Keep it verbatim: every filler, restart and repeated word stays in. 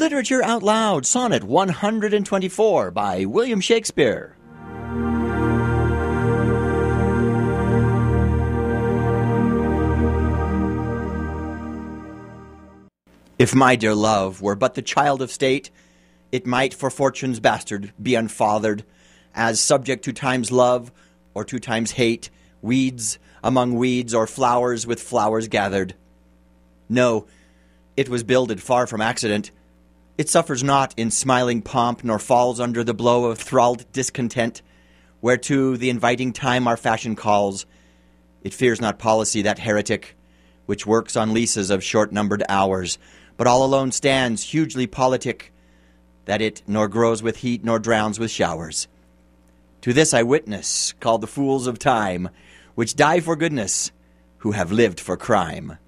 Literature Out Loud, Sonnet one hundred twenty-four by William Shakespeare. If my dear love were but the child of state, it might for fortune's bastard be unfathered, as subject to time's love or to time's hate, weeds among weeds or flowers with flowers gathered. No, it was builded far from accident. It suffers not in smiling pomp, nor falls under the blow of thralled discontent, whereto the inviting time our fashion calls. It fears not policy, that heretic, which works on leases of short-numbered hours, but all alone stands hugely politic, that it nor grows with heat nor drowns with showers. To this I witness, called the fools of time, which die for goodness, who have lived for crime.